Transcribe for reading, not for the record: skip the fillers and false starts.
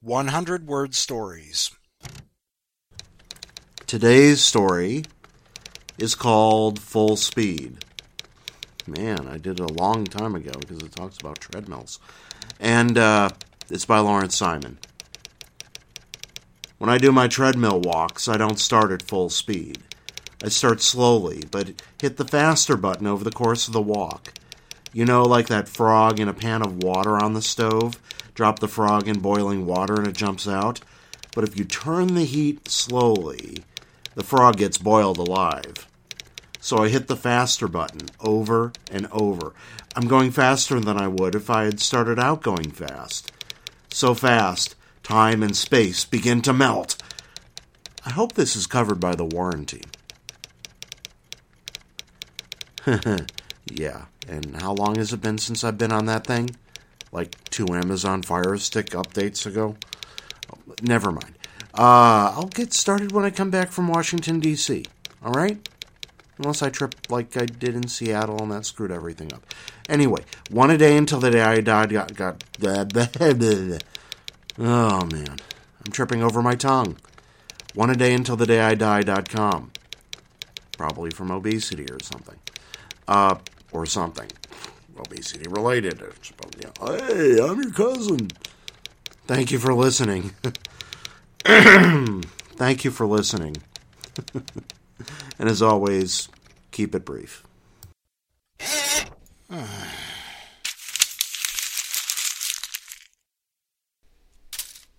100-word stories. Today's story is called Full Speed. Man, I did it a long time ago because it talks about treadmills. And it's by Lawrence Simon. When I do my treadmill walks, I don't start at full speed. I start slowly, but hit the faster button over the course of the walk. You know, like that frog in a pan of water on the stove? Drop the frog in boiling water and it jumps out. But if you turn the heat slowly, the frog gets boiled alive. So I hit the faster button over and over. I'm going faster than I would if I had started out going fast. So fast, time and space begin to melt. I hope this is covered by the warranty. Yeah, and how long has it been since I've been on that thing? Like 2 Amazon Fire Stick updates ago? Oh, never mind. I'll get started when I come back from Washington, D.C. All right? Unless I trip like I did in Seattle and that screwed everything up. Anyway, one a day until the day I died Oh, man. I'm tripping over my tongue. One a day until the day I die.com. Probably from obesity or something. Or something. Obesity related. Hey, I'm your cousin. Thank you for listening. Thank you for listening. And as always, keep it brief.